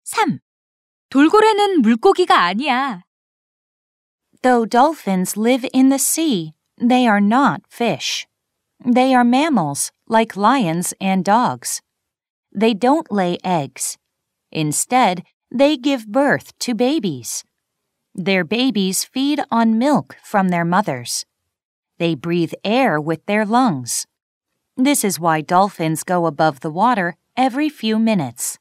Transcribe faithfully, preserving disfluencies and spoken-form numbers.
삼. 돌고래는 물고기가 아니야. Though dolphins live in the sea, they are not fish. They are mammals, like lions and dogs. They don't lay eggs. Instead, they give birth to babies. Their babies feed on milk from their mothers. They breathe air with their lungs. This is why dolphins go above the water every few minutes.